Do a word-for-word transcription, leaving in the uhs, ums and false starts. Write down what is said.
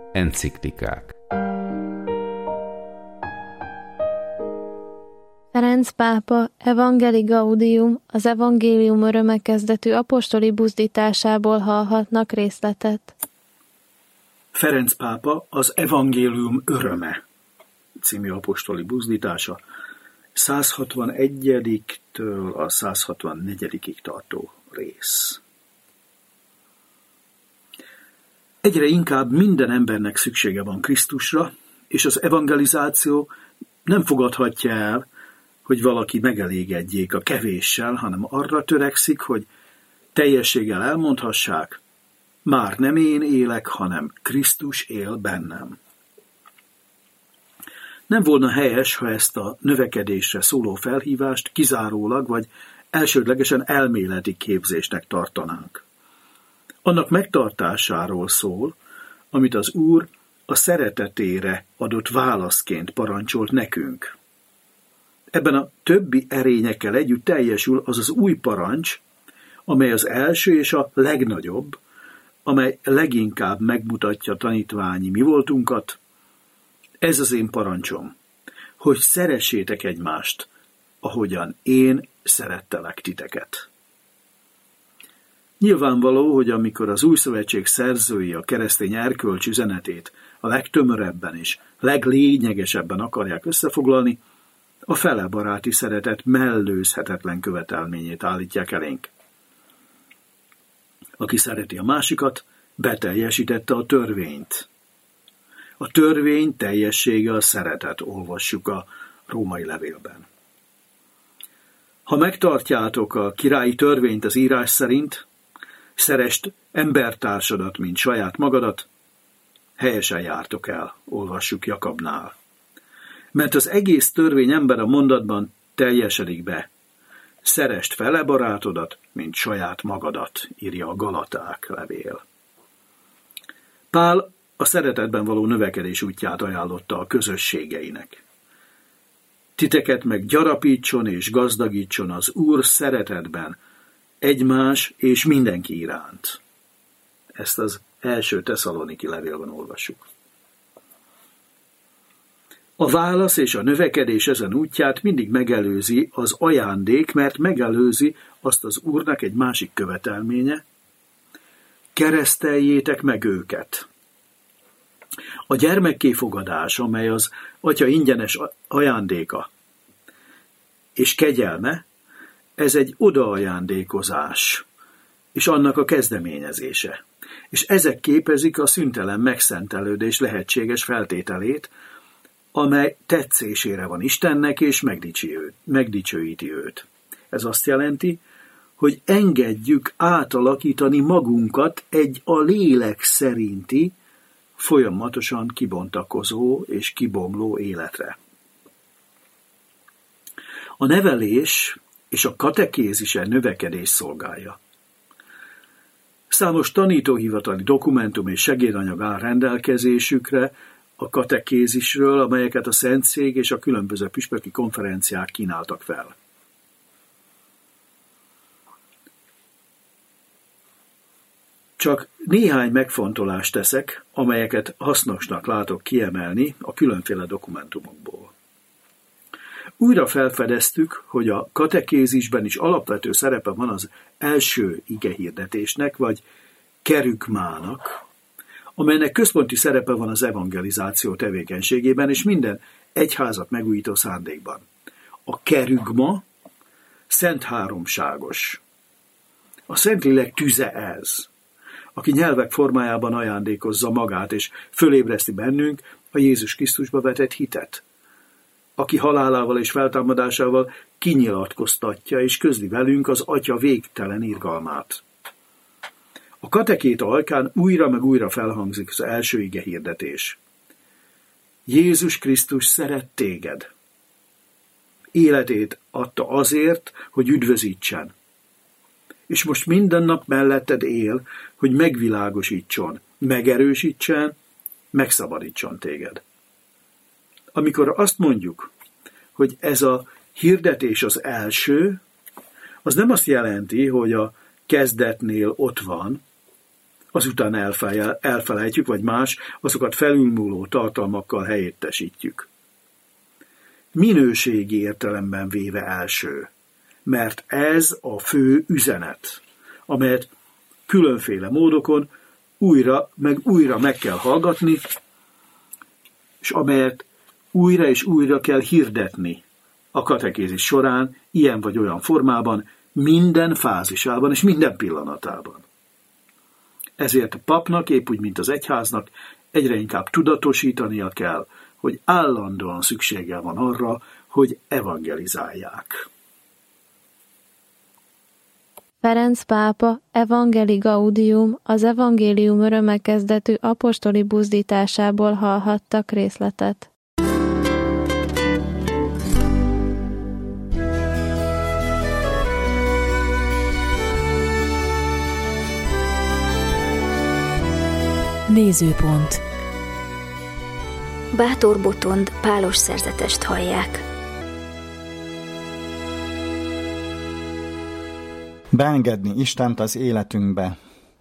Enciklikák. Ferenc pápa Evangelii Gaudium, az evangélium öröme kezdetű apostoli buzdításából hallhatnak részletet. Ferenc pápa az Evangélium öröme című apostoli buzdítása száz hatvanegyedik-től a száz hatvannégyedikig tartó rész. Egyre inkább minden embernek szüksége van Krisztusra, és az evangelizáció nem fogadhatja el, hogy valaki megelégedjék a kevéssel, hanem arra törekszik, hogy teljességgel elmondhassák, már nem én élek, hanem Krisztus él bennem. Nem volna helyes, ha ezt a növekedésre szóló felhívást kizárólag vagy elsődlegesen elméleti képzésnek tartanánk. Annak megtartásáról szól, amit az Úr a szeretetére adott válaszként parancsolt nekünk. Ebben a többi erényekkel együtt teljesül az az új parancs, amely az első és a legnagyobb, amely leginkább megmutatja tanítványi mi voltunkat. Ez az én parancsom, hogy szeressétek egymást, ahogyan én szerettelek titeket. Nyilvánvaló, hogy amikor az új szövetség szerzői a keresztény erkölcs üzenetét a legtömörebben és leglényegesebben akarják összefoglalni, a felebaráti szeretet mellőzhetetlen követelményét állítják elénk. Aki szereti a másikat, beteljesítette a törvényt. A törvény teljessége a szeretet, olvassuk a római levélben. Ha megtartjátok a királyi törvényt az írás szerint, szeresd embertársadat, mint saját magadat, helyesen jártok el, olvassuk Jakabnál. Mert az egész törvény ember a mondatban teljesedik be. Szeresd fele barátodat, mint saját magadat, írja a Galaták levél. Pál a szeretetben való növekedés útját ajánlotta a közösségeinek. Titeket meg gyarapítson és gazdagítson az Úr szeretetben, egymás és mindenki iránt. Ezt az első Tesszaloniki levélben olvassuk. A válasz és a növekedés ezen útját mindig megelőzi az ajándék, mert megelőzi azt az Úrnak egy másik követelménye: kereszteljétek meg őket. A gyermekkéfogadás, amely az Atya ingyenes ajándéka és kegyelme, ez egy odaajándékozás, és annak a kezdeményezése. És ezek képezik a szüntelen megszentelődés lehetséges feltételét, amely tetszésére van Istennek, és megdicsőíti őt. Ez azt jelenti, hogy engedjük átalakítani magunkat egy a lélek szerinti, folyamatosan kibontakozó és kibomló életre. A nevelés és a katekézise növekedés szolgálja. Számos tanítóhivatali dokumentum és segédanyag áll rendelkezésükre a katekézisről, amelyeket a Szentszék és a különböző püspöki konferenciák kínáltak fel. Csak néhány megfontolást teszek, amelyeket hasznosnak látok kiemelni a különféle dokumentumokból. Újra felfedeztük, hogy a katekézisben is alapvető szerepe van az első igehirdetésnek, vagy kerügmának, amelynek központi szerepe van az evangelizáció tevékenységében és minden egyházat megújító szándékban. A kerügma szent háromságos. A Szentlélek tüze ez, aki nyelvek formájában ajándékozza magát, és fölébreszti bennünk a Jézus Krisztusba vetett hitet, aki halálával és feltámadásával kinyilatkoztatja és közli velünk az Atya végtelen irgalmát. A katekéta ajkán újra meg újra felhangzik az első ige hirdetés. Jézus Krisztus szeret téged. Életét adta azért, hogy üdvözítsen. És most minden nap melletted él, hogy megvilágosítson, megerősítsen, megszabadítson téged. Amikor azt mondjuk, hogy ez a hirdetés az első, az nem azt jelenti, hogy a kezdetnél ott van, azután elfelejtjük, vagy más, azokat felülmúló tartalmakkal helyettesítjük. Minőségi értelemben véve első, mert ez a fő üzenet, amelyet különféle módokon újra meg újra meg kell hallgatni, és amelyet újra és újra kell hirdetni a katekézis során, ilyen vagy olyan formában, minden fázisában és minden pillanatában. Ezért a papnak, épp úgy, mint az egyháznak, egyre inkább tudatosítania kell, hogy állandóan szüksége van arra, hogy evangelizálják. Ferenc pápa Evangelii Gaudium, az evangélium öröme kezdetű apostoli buzdításából hallhattak részletet. Nézőpont. Bátor Botond pálos szerzetest hallják. Beengedni Istent az életünkbe.